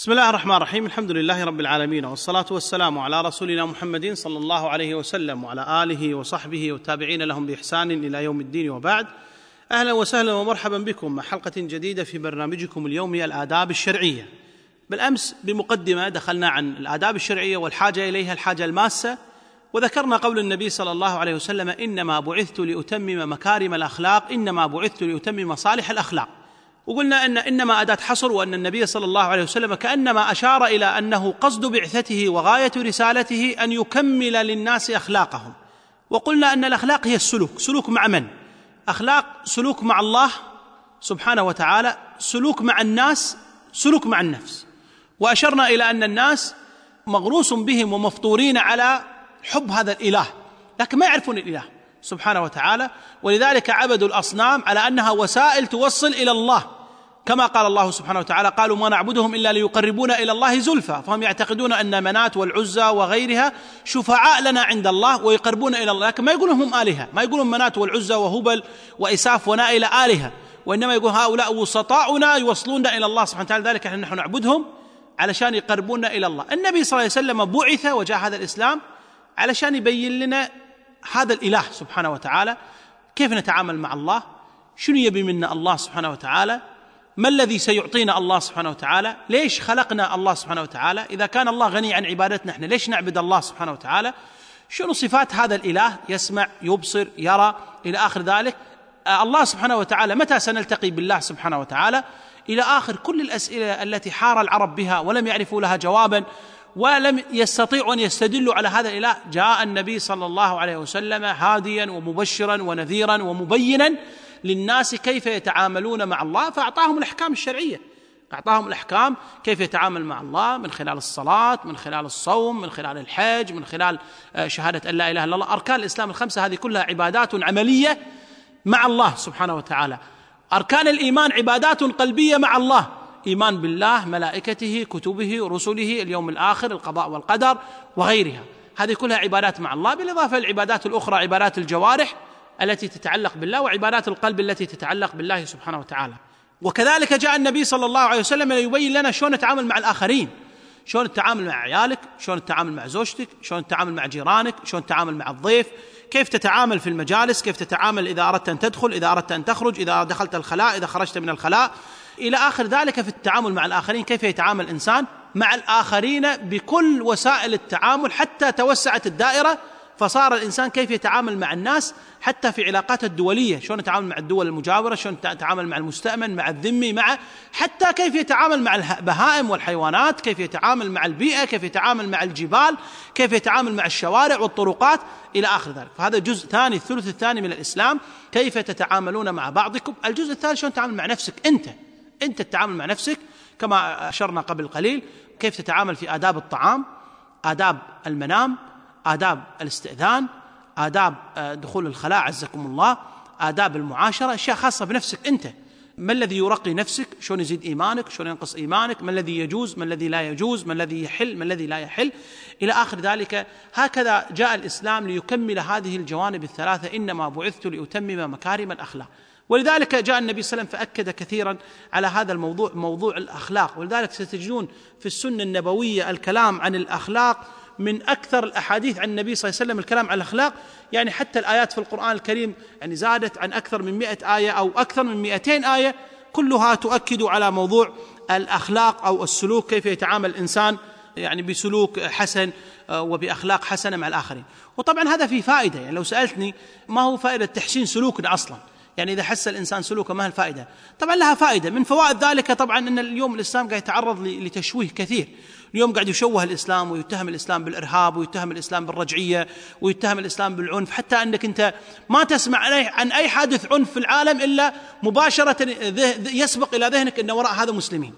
بسم الله الرحمن الرحيم. الحمد لله رب العالمين، والصلاة والسلام على رسولنا محمد صلى الله عليه وسلم وعلى آله وصحبه والتابعين لهم بإحسان إلى يوم الدين، وبعد. أهلا وسهلا ومرحبا بكم مع حلقة جديدة في برنامجكم اليومي الآداب الشرعية. بالأمس بمقدمة دخلنا عن الآداب الشرعية والحاجة إليها، الحاجة الماسة، وذكرنا قول النبي صلى الله عليه وسلم: إنما بعثت لأتمم مكارم الأخلاق، إنما بعثت لأتمم مصالح الأخلاق. وقلنا أن إنما أداة حصر، وأن النبي صلى الله عليه وسلم كأنما أشار إلى أنه قصد بعثته وغاية رسالته أن يكمل للناس أخلاقهم. وقلنا أن الأخلاق هي السلوك. سلوك مع من؟ أخلاق سلوك مع الله سبحانه وتعالى، سلوك مع الناس، سلوك مع النفس. وأشرنا إلى أن الناس مغروس بهم ومفطورين على حب هذا الإله، لكن ما يعرفون الإله سبحانه وتعالى، ولذلك عبدوا الأصنام على أنها وسائل توصل إلى الله، كما قال الله سبحانه وتعالى: قالوا ما نعبدهم إلا ليقربونا إلى الله زلفى. فهم يعتقدون أن منات والعزى وغيرها شفعاء لنا عند الله ويقربون إلى الله، لكن ما يقولون هم آلهة، ما يقولون منات والعزى وهبل وإساف ونائلة آلهة، وإنما يقول هؤلاء وسطاؤنا يوصلوننا إلى الله سبحانه وتعالى، ذلك نحن نعبدهم علشان يقربونا إلى الله. النبي صلى الله عليه وسلم بعث وجاء هذا الإسلام علشان يبين لنا هذا الإله سبحانه وتعالى، كيف نتعامل مع الله، شنو يبي منا الله سبحانه وتعالى، ما الذي سيعطينا الله سبحانه وتعالى، ليش خلقنا الله سبحانه وتعالى، إذا كان الله غني عن عبادتنا احنا ليش نعبد الله سبحانه وتعالى، شنو صفات هذا الإله، يسمع، يبصر، يرى، إلى آخر ذلك. الله سبحانه وتعالى متى سنلتقي بالله سبحانه وتعالى، إلى آخر كل الأسئلة التي حار العرب بها ولم يعرفوا لها جوابا ولم يستطيعوا أن يستدلوا على هذا الإله. جاء النبي صلى الله عليه وسلم هاديا ومبشرا ونذيرا ومبينا للناس كيف يتعاملون مع الله، فأعطاهم الأحكام الشرعية، أعطاهم الأحكام كيف يتعامل مع الله من خلال الصلاة، من خلال الصوم، من خلال الحج، من خلال شهادة أن لا إله إلا الله. أركان الإسلام الخمسة هذه كلها عبادات عملية مع الله سبحانه وتعالى. أركان الإيمان عبادات قلبية مع الله، إيمان بالله، ملائكته، كتبه، رسله، اليوم الآخر، القضاء والقدر وغيرها، هذه كلها عبادات مع الله، بالإضافة للعبادات الأخرى، عبادات الجوارح التي تتعلق بالله، وعبادات القلب التي تتعلق بالله سبحانه وتعالى. وكذلك جاء النبي صلى الله عليه وسلم ليبين لنا شلون نتعامل مع الآخرين، شلون التعامل مع عيالك، شلون التعامل مع زوجتك، شلون التعامل مع جيرانك، شلون التعامل مع الضيف، كيف تتعامل في المجالس، كيف تتعامل إذا أردت أن تدخل، إذا أردت أن تخرج، إذا دخلت الخلاء، إذا خرجت من الخلاء، إلى آخر ذلك. في التعامل مع الآخرين كيف يتعامل الإنسان مع الآخرين بكل وسائل التعامل، حتى توسعت الدائرة فصار الإنسان كيف يتعامل مع الناس حتى في علاقاته الدولية، شلون يتعامل مع الدول المجاورة، شلون يتعامل مع المستأمن، مع الذمي، حتى كيف يتعامل مع البهائم والحيوانات، كيف يتعامل مع البيئة، كيف يتعامل مع الجبال، كيف يتعامل مع الشوارع والطرقات، إلى آخر ذلك. فهذا جزء ثاني، الثلث الثاني من الإسلام، كيف تتعاملون مع بعضكم. الجزء الثالث شلون تتعامل مع نفسك أنت تتعامل مع نفسك، كما أشرنا قبل قليل، كيف تتعامل في آداب الطعام، آداب المنام، آداب الاستئذان، آداب دخول الخلاء عزكم الله، آداب المعاشرة، أشياء خاصة بنفسك أنت. ما الذي يرقي نفسك، شلون يزيد إيمانك، شلون ينقص إيمانك، ما الذي يجوز، ما الذي لا يجوز، ما الذي يحل، ما الذي لا يحل، إلى آخر ذلك. هكذا جاء الإسلام ليكمل هذه الجوانب الثلاثة: إنما بعثت لأتمم مكارم الأخلاق. ولذلك جاء النبي صلى الله عليه وسلم فأكد كثيرا على هذا الموضوع، موضوع الأخلاق. ولذلك ستجدون في السنة النبوية الكلام عن الأخلاق من أكثر الأحاديث عن النبي صلى الله عليه وسلم الكلام عن الأخلاق، يعني حتى الآيات في القرآن الكريم يعني زادت عن أكثر من 100 آية أو أكثر من 200 آية، كلها تؤكد على موضوع الأخلاق أو السلوك، كيف يتعامل الإنسان يعني بسلوك حسن وبأخلاق حسنة مع الآخرين. وطبعا هذا فيه فائدة، يعني لو سألتني ما هو فائدة تحسين سلوكنا أصلا، يعني إذا حس الإنسان سلوكه ما هي الفائدة؟ طبعا لها فائدة. من فوائد ذلك طبعا أن اليوم الإسلام قاعد يتعرض لتشويه كثير، اليوم قاعد يشوه الإسلام ويتهم الإسلام بالإرهاب، ويتهم الإسلام بالرجعية، ويتهم الإسلام بالعنف، حتى أنك أنت ما تسمع عن أي حادث عنف في العالم إلا مباشرة يسبق إلى ذهنك أن وراء هذا مسلمين.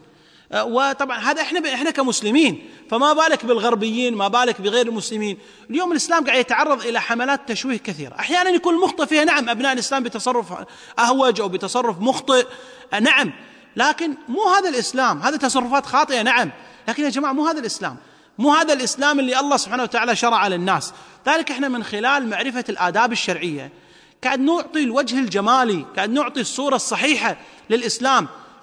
وطبعا هذا احنا كمسلمين، فما بالك بالغربيين، ما بالك بغير المسلمين. اليوم الإسلام قاعد يتعرض إلى حملات تشويه كثيرة، أحيانا يكون مخطئ فيها، نعم، أبناء الإسلام بتصرف أهوج أو بتصرف مخطئ، نعم، لكن مو هذا الإسلام، هذا تصرفات خاطئة، نعم، لكن يا جماعة مو هذا الإسلام، مو هذا الإسلام اللي الله سبحانه وتعالى شرع للناس. ذلك احنا من خلال معرفة الآداب الشرعية قاعد نعطي الوجه الجمالي، قاعد نعطي الصورة الصحيحة للإسلام.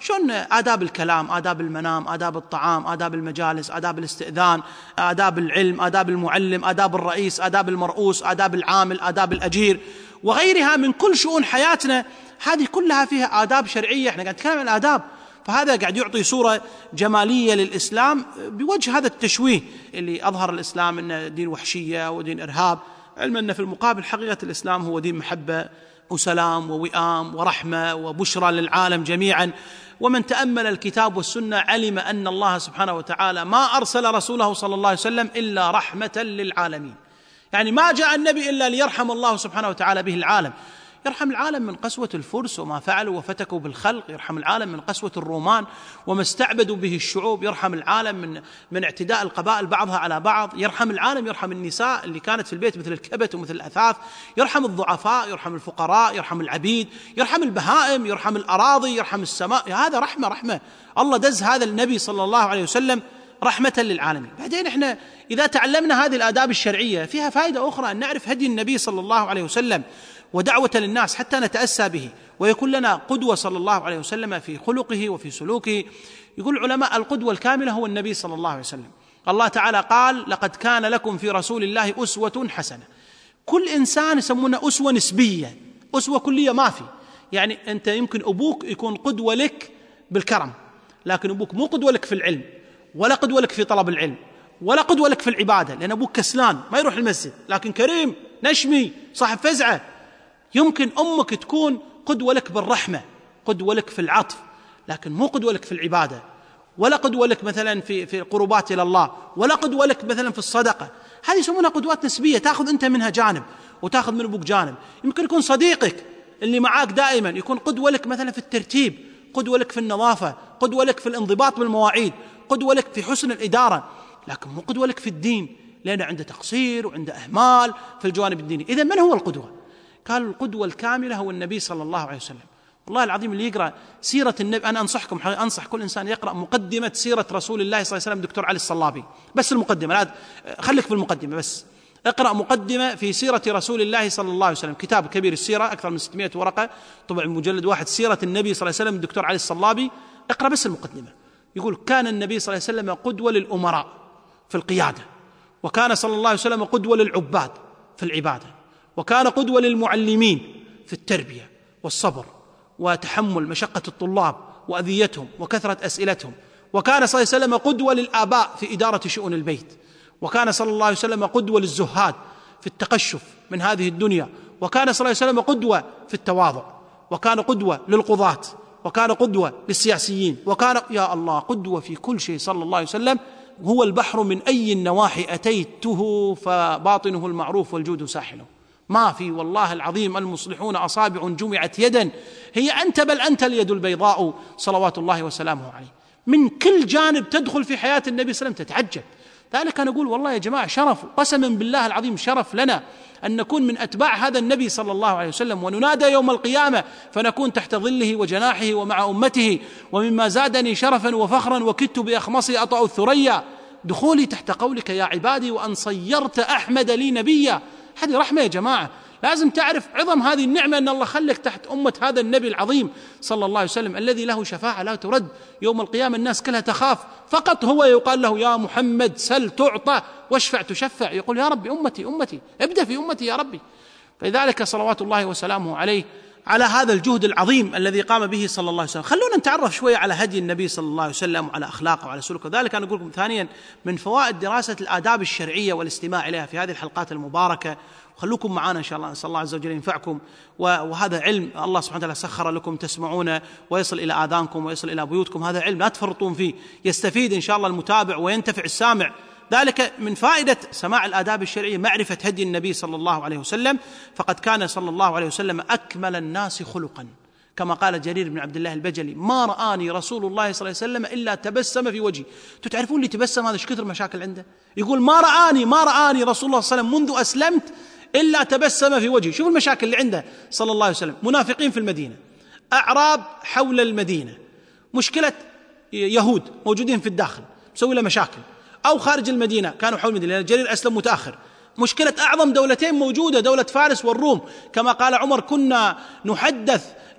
شلون آداب الكلام، آداب المنام، آداب الطعام، آداب المجالس، آداب الاستئذان، آداب العلم، آداب المعلم، آداب الرئيس، آداب المرؤوس، آداب العامل، آداب الأجير، وغيرها من كل شؤون حياتنا. هذه كلها فيها آداب شرعية. احنا قاعد نتكلم عن الآداب، فهذا قاعد يعطي صورة جمالية للإسلام بوجه هذا التشويه اللي أظهر الإسلام أنه دين وحشية ودين إرهاب، علما أن في المقابل حقيقة الإسلام هو دين محبة وسلام ووئام ورحمة وبشرى للعالم جميعا. ومن تأمل الكتاب والسنة علم أن الله سبحانه وتعالى ما أرسل رسوله صلى الله عليه وسلم إلا رحمة للعالمين. يعني ما جاء النبي إلا ليرحم الله سبحانه وتعالى به العالم، يرحم العالم من قسوة الفرس وما فعلوا وفتكوا بالخلق، يرحم العالم من قسوة الرومان وما استعبدوا به الشعوب، يرحم العالم من اعتداء القبائل بعضها على بعض، يرحم العالم، يرحم النساء اللي كانت في البيت مثل الكبت ومثل الأثاث، يرحم الضعفاء، يرحم الفقراء، يرحم العبيد، يرحم البهائم، يرحم الأراضي، يرحم السماء. هذا رحمة الله دز هذا النبي صلى الله عليه وسلم رحمة للعالمين. بعدين احنا إذا تعلمنا هذه الآداب الشرعية فيها فائدة أخرى، أن نعرف هدي النبي صلى الله عليه وسلم ودعوة للناس حتى نتأسى به ويكون لنا قدوة صلى الله عليه وسلم في خلقه وفي سلوكه. يقول العلماء القدوة الكاملة هو النبي صلى الله عليه وسلم. الله تعالى قال: لقد كان لكم في رسول الله أسوة حسنة. كل إنسان يسمونه أسوة نسبية، أسوة كلية ما في. يعني أنت يمكن أبوك يكون قدوة لك بالكرم، لكن أبوك مو قدوة لك في العلم، ولا قدوة لك في طلب العلم، ولا قدوة لك في العبادة، لأن أبوك كسلان ما يروح المسجد، لكن كريم نشمي صاحب فزعة. يمكن أمك تكون قدوة لك بالرحمة، قدوة لك في العطف، لكن مو قدوة لك في العبادة، ولا قدوة لك مثلا في القربات إلى الله، ولا قدوة لك مثلا في الصدقة. هذه يسمونها قدوات نسبية، تأخذ أنت منها جانب وتأخذ من أبوك جانب. يمكن يكون صديقك اللي معاك دائما يكون قدوة لك مثلا في الترتيب، قدوة لك في النظافة، قدوة لك في الانضباط بالمواعيد، قدوة لك في حسن الإدارة، لكن مو قدوة لك في الدين، لأنه عنده تقصير وعنده إهمال في الجوانب الديني. إذن من هو القدوة؟ قال القدوة الكاملة هو النبي صلى الله عليه وسلم. والله العظيم اللي يقرأ سيرة النبي، أنا أنصح كل إنسان يقرأ مقدمة سيرة رسول الله صلى الله عليه وسلم دكتور علي الصلابي، بس المقدمة، لا خليك في المقدمة بس، اقرأ مقدمة في سيرة رسول الله صلى الله عليه وسلم، كتاب كبير السيرة أكثر من 600 ورقة، طبعا مجلد واحد، سيرة النبي صلى الله عليه وسلم دكتور علي الصلابي، اقرأ بس المقدمة. يقول: كان النبي صلى الله عليه وسلم قدوة للأمراء في القيادة، وكان صلى الله عليه وسلم قدوة للعباد في العبادة، وكان قدوة للمعلمين في التربية والصبر وتحمل مشقة الطلاب وأذيتهم وكثرة أسئلتهم، وكان صلى الله عليه وسلم قدوة للآباء في إدارة شؤون البيت، وكان صلى الله عليه وسلم قدوة للزهاد في التقشف من هذه الدنيا، وكان صلى الله عليه وسلم قدوة في التواضع، وكان قدوة للقضاة، وكان قدوة للسياسيين، وكان يا الله قدوة في كل شيء صلى الله عليه وسلم. هو البحر من أي النواحي أتيته فباطنه المعروف والجود ساحله. ما في والله العظيم المصلحون أصابع جمعت يدا هي أنت، بل أنت اليد البيضاء صلوات الله وسلامه عليه. من كل جانب تدخل في حياة النبي صلى الله عليه وسلم تتعجب. ذلك أنا أقول والله يا جماعة شرف، قسما بالله العظيم شرف لنا أن نكون من أتباع هذا النبي صلى الله عليه وسلم، وننادى يوم القيامة فنكون تحت ظله وجناحه ومع أمته. ومما زادني شرفا وفخرا وكدت بأخمصي أطأ الثريا دخولي تحت قولك يا عبادي وأن صيرت أحمد لي نبيا. هذه رحمة يا جماعة، لازم تعرف عظم هذه النعمة أن الله خلك تحت أمة هذا النبي العظيم صلى الله عليه وسلم الذي له شفاعة لا ترد. يوم القيامة الناس كلها تخاف، فقط هو يقال له يا محمد سل تعطى واشفع تشفع، يقول يا ربي أمتي أمتي، ابدأ في أمتي يا ربي. فلذلك صلوات الله وسلامه عليه على هذا الجهد العظيم الذي قام به صلى الله عليه وسلم. خلونا نتعرف شوية على هدي النبي صلى الله عليه وسلم وعلى أخلاقه وعلى سلوكه. ذلك أنا أقول لكم ثانيا من فوائد دراسة الآداب الشرعية والاستماع إليها في هذه الحلقات المباركة. خلوكم معنا إن شاء الله، نسأل الله عز وجل ينفعكم، وهذا علم الله سبحانه وتعالى سخر لكم تسمعونه ويصل إلى آذانكم ويصل إلى بيوتكم. هذا علم لا تفرطون فيه، يستفيد إن شاء الله المتابع وينتفع السامع. ذلك من فائدة سماع الآداب الشرعية معرفة هدي النبي صلى الله عليه وسلم، فقد كان صلى الله عليه وسلم أكمل الناس خلقا، كما قال جرير بن عبد الله البجلي: ما رآني رسول الله صلى الله عليه وسلم إلا تبسم في وجهي. تعرفون اللي تبسم هذا ايش كثر مشاكل عنده؟ يقول ما رآني رسول الله صلى الله عليه وسلم منذ أسلمت إلا تبسم في وجهي. شوف المشاكل اللي عنده صلى الله عليه وسلم: منافقين في المدينة، أعراب حول المدينة، مشكلة يهود موجودين في الداخل مسوي له مشاكل، أو خارج المدينة كانوا حول المدينة لأن جرير أسلم متأخر، مشكلة أعظم دولتين موجودة، دولة فارس والروم، كما قال عمر: كنا نحدث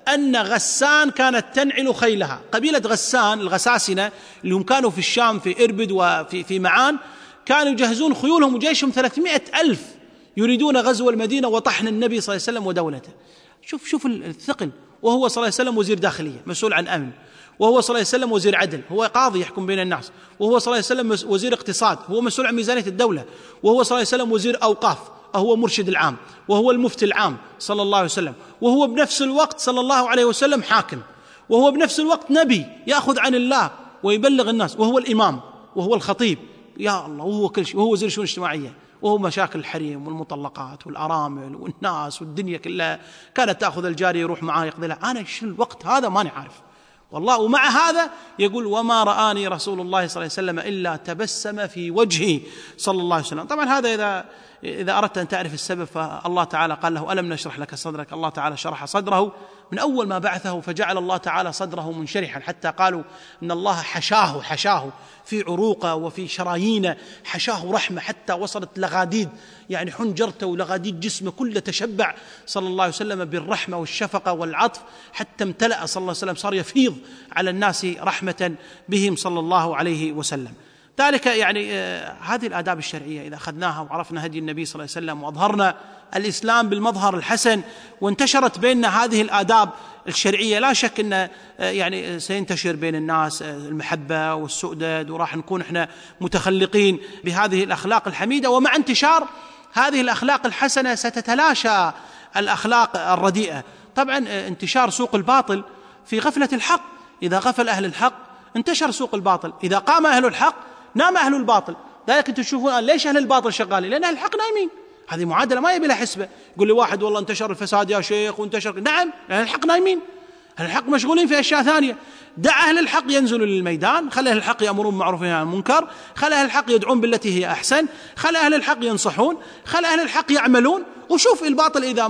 أن غسان كانت تنعل خيلها. قبيلة غسان الغساسنة اللي هم كانوا في الشام في إربد وفي معان، كانوا يجهزون خيولهم وجيشهم 300,000 يريدون غزو المدينة وطحن النبي صلى الله عليه وسلم ودولته. شوف الثقل. وهو صلى الله عليه وسلم وزير داخلية مسؤول عن أمن، وهو صلى الله عليه وسلم وزير عدل، هو قاضي يحكم بين الناس، وهو صلى الله عليه وسلم وزير اقتصاد، هو مسؤول عن ميزانية الدولة، وهو صلى الله عليه وسلم وزير أوقاف، هو مرشد العام، وهو المفتي العام صلى الله عليه وسلم، وهو بنفس الوقت صلى الله عليه وسلم حاكم، وهو بنفس الوقت نبي يأخذ عن الله ويبلغ الناس، وهو الإمام وهو الخطيب، يا الله، وهو كل شيء، وهو وزير الشؤون الاجتماعية، وهو مشاكل الحريم والمطلقات والأرامل والناس والدنيا كلها كانت تأخذ الجارية يروح معاه يقضي لها. أنا شو الوقت هذا ماني عارف والله. ومع هذا يقول وما رآني رسول الله صلى الله عليه وسلم إلا تبسم في وجهه صلى الله عليه وسلم. طبعا هذا إذا أردت أن تعرف السبب، فالله تعالى قال له ألم نشرح لك صدرك. الله تعالى شرح صدره من أول ما بعثه، فجعل الله تعالى صدره منشرحا، حتى قالوا إن الله حشاه في عروقه وفي شرايينه، حشاه رحمة حتى وصلت لغاديد يعني حنجرته ولغاديد جسمه كله تشبع صلى الله عليه وسلم بالرحمة والشفقة والعطف، حتى امتلأ صلى الله عليه وسلم، صار يفيض على الناس رحمة بهم صلى الله عليه وسلم. ذلك يعني هذه الآداب الشرعية إذا أخذناها وعرفنا هدي النبي صلى الله عليه وسلم وأظهرنا الإسلام بالمظهر الحسن وانتشرت بيننا هذه الآداب الشرعية، لا شك أن يعني سينتشر بين الناس المحبة والسؤدد، وراح نكون احنا متخلقين بهذه الأخلاق الحميدة. ومع انتشار هذه الأخلاق الحسنة ستتلاشى الأخلاق الرديئة. طبعا انتشار سوق الباطل في غفلة الحق، إذا غفل أهل الحق انتشر سوق الباطل، إذا قام أهل الحق نام أهل الباطل. ذلك أنتم تشوفون ليش أهل الباطل شغالين؟ لأن أهل الحق نايمين. هذه معادلة ما يبي لها حسبة. يقول لي واحد والله انتشر الفساد يا شيخ وانتشر، نعم أهل الحق نايمين، أهل الحق مشغولين في أشياء ثانية. دع أهل الحق ينزلوا للميدان، خلي أهل الحق يأمرون بالمعروف وينهون عن المنكر، خلي أهل الحق يدعون بالتي هي أحسن، خلي أهل الحق ينصحون، خلي أهل الحق يعملون. وشوف الباطل إذا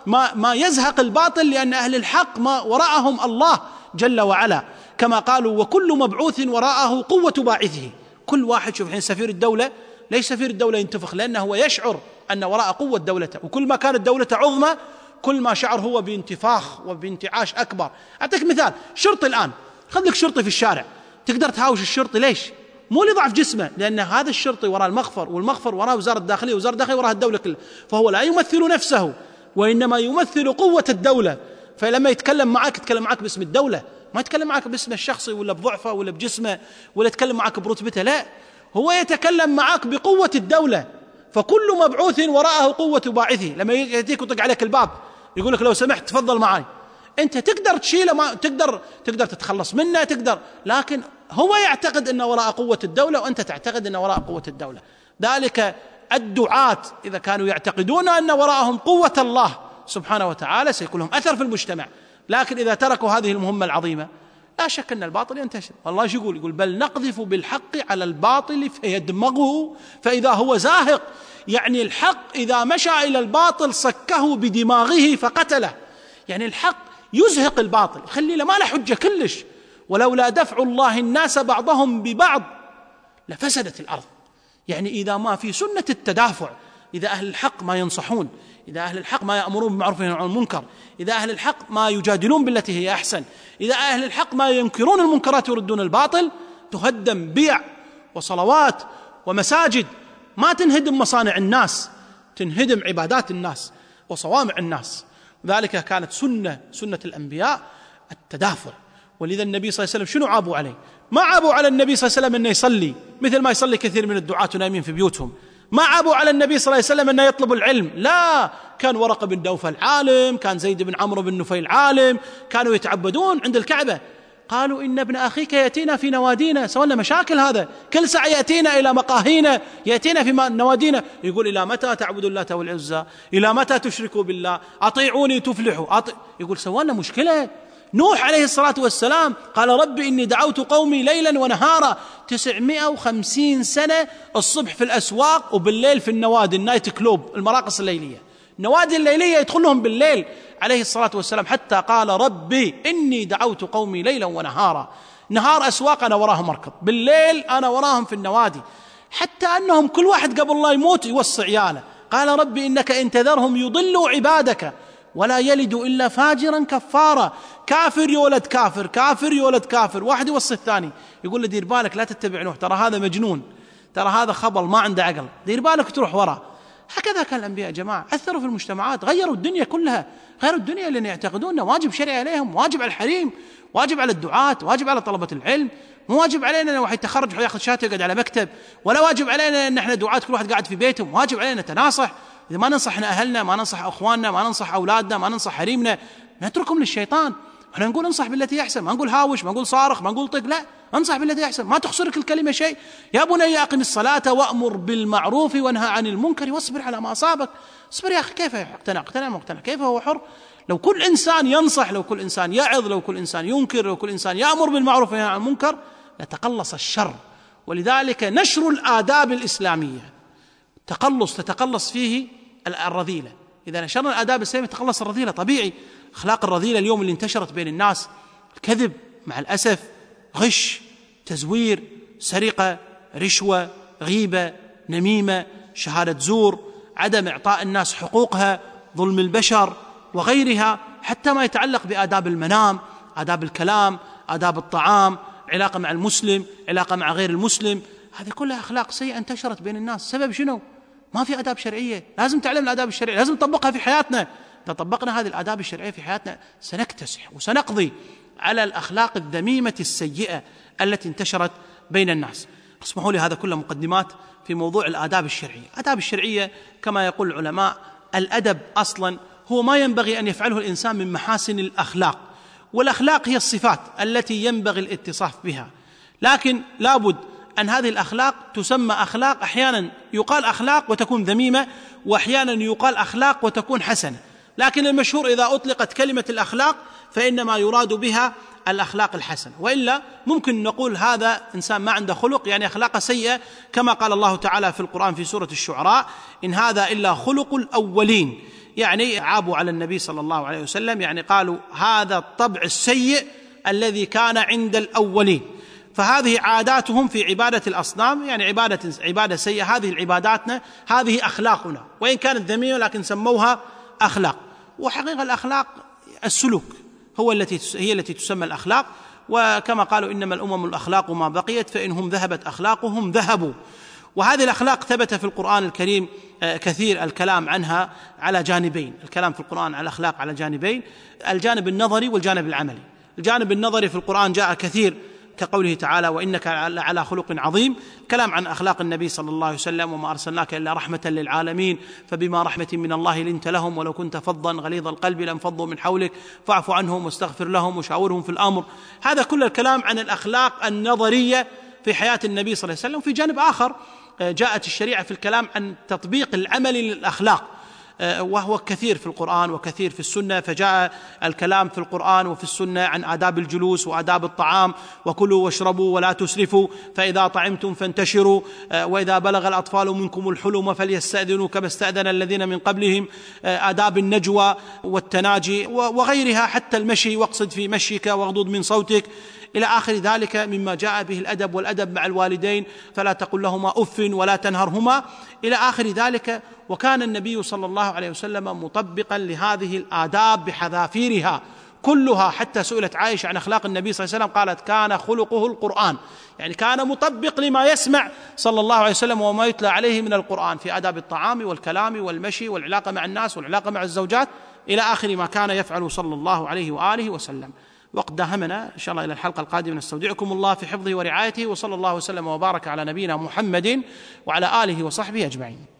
ما يزهق الباطل، لأن أهل الحق ما وراءهم الله جل وعلا، كما قالوا وكل مبعوث وراءه قوة باعثه. كل واحد، شوف الحين سفير الدولة، ليش سفير الدولة ينتفخ؟ لأنه هو يشعر أن وراء قوة دولته، وكل ما كانت دولته عظمى كل ما شعر هو بانتفاخ وبانتعاش أكبر. أعطيك مثال، شرطي الآن، خذ لك شرطي في الشارع، تقدر تهاوش الشرطي ليش؟ مو لضعف جسمه، لأن هذا الشرطي وراء المخفر، والمخفر وراء وزارة الداخلية، وزارة الداخلية وراء الدولة كلها، فهو لا يمثل نفسه وإنما يمثل قوة الدولة. فلما يتكلم معك باسم الدولة، ما يتكلم معك باسمه الشخصي ولا بضعفه ولا بجسمه ولا يتكلم معك برتبته، لا، هو يتكلم معك بقوة الدولة. فكل مبعوث وراءه قوة باعثه. لما يأتيك ويطق عليك الباب يقول لك لو سمحت تفضل معي، أنت تقدر تشيله، ما تقدر تتخلص منه، لكن هو يعتقد أن وراء قوة الدولة وأنت تعتقد أن وراء قوة الدولة. ذلك الدعاة إذا كانوا يعتقدون أن وراءهم قوة الله سبحانه وتعالى سيكون لهم أثر في المجتمع، لكن إذا تركوا هذه المهمة العظيمة لا شك أن الباطل ينتشر. الله يقول بل نقذف بالحق على الباطل فيدمغه فإذا هو زاهق. يعني الحق إذا مشى إلى الباطل صكه بدماغه فقتله. يعني الحق يزهق الباطل، خلي له ما له حجة كلش. ولولا دفع الله الناس بعضهم ببعض لفسدت الأرض. يعني إذا ما في سنة التدافع، إذا أهل الحق ما ينصحون، إذا أهل الحق ما يأمرون بالمعروف وينهون عن المنكر، إذا أهل الحق ما يجادلون بالتي هي أحسن، إذا أهل الحق ما ينكرون المنكرات ويردون الباطل، تهدم بيع وصلوات ومساجد. ما تنهدم مصانع الناس، تنهدم عبادات الناس وصوامع الناس. ذلك كانت سنة الأنبياء التدافع. ولذا النبي صلى الله عليه وسلم شنو عابوا عليه؟ ما عابوا على النبي صلى الله عليه وسلم أنه يصلي مثل ما يصلي كثير من الدعاة نايمين في بيوتهم، ما عابوا على النبي صلى الله عليه وسلم أنه يطلب العلم، لا، كان ورقة بن نوفل عالم، كان زيد بن عمرو بن نفيل عالم، كانوا يتعبدون عند الكعبة. قالوا إن ابن أخيك يأتينا في نوادينا، سوالنا مشاكل هذا، كل ساعة يأتينا إلى مقاهينا، يأتينا في نوادينا، يقول إلى متى تعبدوا اللات والعزى؟ إلى متى تشركوا بالله؟ أطيعوني تفلحوا. يقول سوالنا مشكلة. نوح عليه الصلاة والسلام قال رب إني دعوت قومي ليلا ونهارا، 950 سنة الصبح في الأسواق وبالليل في النوادي، النايت كلوب، المراقص الليلية، النوادي الليلية يدخلهم بالليل عليه الصلاة والسلام، حتى قال ربي إني دعوت قومي ليلا ونهارا. نهار أسواق أنا وراهم أركض، بالليل أنا وراهم في النوادي، حتى أنهم كل واحد قبل الله يموت يوصي عياله، قال ربي إنك إن تذرهم يضلوا عبادك ولا يلد إلا فاجرا كفارا. كافر يولد كافر، كافر يولد كافر، واحد يوصي الثاني يقول له دير بالك لا تتبع نوح، ترى هذا مجنون، ترى هذا خبل ما عنده عقل، دير بالك تروح وراه. هكذا كان الأنبياء يا جماعة، أثروا في المجتمعات، غيروا الدنيا كلها، غيروا الدنيا لأن يعتقدون أنه واجب شرعي عليهم، واجب على الحريم، واجب على الدعاة، واجب على طلبة العلم. مو واجب علينا أن واحد يتخرج ويأخذ شهادته ويقعد على مكتب، ولا واجب علينا أن احنا دعاة كل واحد قاعد في بيتهم، واجب علينا نتناصح. إذا ما ننصحنا أهلنا، ما ننصح أخواننا، ما ننصح أولادنا، ما ننصح حريمنا، نتركهم للشيطان. احنا نقول انصح بالتي أحسن، ما نقول هاوش، ما نقول صارخ، ما نقول طق، لا، انصح بالتي أحسن، ما تخسرك الكلمة شيء. يا بني أقم الصلاة وأمر بالمعروف وانهى عن المنكر واصبر على ما أصابك. اصبر يا أخي، كيف اقتنع مقتنع، كيف هو حر؟ لو كل إنسان ينصح، لو كل إنسان يعظ، لو كل إنسان ينكر، لو كل إنسان يأمر بالمعروف وينهى عن المنكر لتقلص الشر. ولذلك نشر الآداب الإسلامية تتقلص فيه الرذيلة. إذا نشرنا الآداب الإسلامية تقلص الرذيلة، طبيعي. أخلاق الرذيلة اليوم اللي انتشرت بين الناس، الكذب مع الأسف، غش، تزوير، سرقة، رشوة، غيبة، نميمة، شهادة زور، عدم إعطاء الناس حقوقها، ظلم البشر وغيرها، حتى ما يتعلق بآداب المنام، آداب الكلام، آداب الطعام، علاقة مع المسلم، علاقة مع غير المسلم. هذه كلها أخلاق سيئة انتشرت بين الناس. سبب شنو؟ ما في آداب شرعية. لازم تعلم الآداب الشرعية، لازم نطبقها في حياتنا. إذا طبقنا هذه الآداب الشرعية في حياتنا سنكتسح وسنقضي على الأخلاق الذميمة السيئة التي انتشرت بين الناس. اسمحوا لي، هذا كله مقدمات في موضوع الآداب الشرعية. الآداب الشرعية كما يقول العلماء، الأدب أصلا هو ما ينبغي أن يفعله الإنسان من محاسن الأخلاق، والأخلاق هي الصفات التي ينبغي الاتصاف بها، لكن لابد أن هذه الأخلاق تسمى أخلاق. أحيانا يقال أخلاق وتكون ذميمة، وأحيانا يقال أخلاق وتكون حسنة، لكن المشهور إذا أطلقت كلمة الأخلاق فإنما يراد بها الأخلاق الحسنة، وإلا ممكن نقول هذا إنسان ما عنده خلق، يعني أخلاق سيئة، كما قال الله تعالى في القرآن في سورة الشعراء: إن هذا إلا خلق الأولين. يعني عابوا على النبي صلى الله عليه وسلم، يعني قالوا هذا الطبع السيء الذي كان عند الأولين. فهذه عاداتهم في عبادة الأصنام، يعني عبادة سيئة. هذه عباداتنا، هذه أخلاقنا، وإن كانت ذميمة لكن سموها أخلاق. وحقيقة الأخلاق السلوك هي التي تسمى الأخلاق. وكما قالوا إنما الأمم الأخلاق ما بقيت، فإنهم ذهبت أخلاقهم ذهبوا. وهذه الأخلاق ثبت في القرآن الكريم كثير الكلام عنها على جانبين. الكلام في القرآن على الأخلاق على جانبين: الجانب النظري والجانب العملي. الجانب النظري في القرآن جاء كثير، كقوله تعالى: وإنك على خلق عظيم. كلام عن أخلاق النبي صلى الله عليه وسلم: وما أرسلناك إلا رحمة للعالمين، فبما رحمة من الله لنت لهم، ولو كنت فظا غليظ القلب لانفضوا من حولك فاعف عنهم واستغفر لهم وشاورهم في الأمر. هذا كل الكلام عن الأخلاق النظرية في حياة النبي صلى الله عليه وسلم. في جانب آخر جاءت الشريعة في الكلام عن تطبيق العمل للأخلاق، وهو كثير في القرآن وكثير في السنة. فجاء الكلام في القرآن وفي السنة عن آداب الجلوس وآداب الطعام: وكلوا واشربوا ولا تسرفوا، فإذا طعمتم فانتشروا، وإذا بلغ الأطفال منكم الحلم فليستأذنوا كما استأذن الذين من قبلهم، آداب النجوى والتناجي وغيرها، حتى المشي: واقصد في مشيك واغضض من صوتك، إلى آخر ذلك مما جاء به الأدب. والأدب مع الوالدين: فلا تقل لهما أف ولا تنهرهما، إلى آخر ذلك. وكان النبي صلى الله عليه وسلم مطبقا لهذه الآداب بحذافيرها كلها. حتى سئلت عائشة عن أخلاق النبي صلى الله عليه وسلم قالت: كان خلقه القرآن، يعني كان مطبق لما يسمع صلى الله عليه وسلم وما يتلى عليه من القرآن في آداب الطعام والكلام والمشي والعلاقة مع الناس والعلاقة مع الزوجات، إلى آخر ما كان يفعل صلى الله عليه وآله وسلم. وقد داهمنا، إن شاء الله إلى الحلقة القادمة نستودعكم الله في حفظه ورعايته، وصلى الله وسلم وبارك على نبينا محمد وعلى آله وصحبه أجمعين.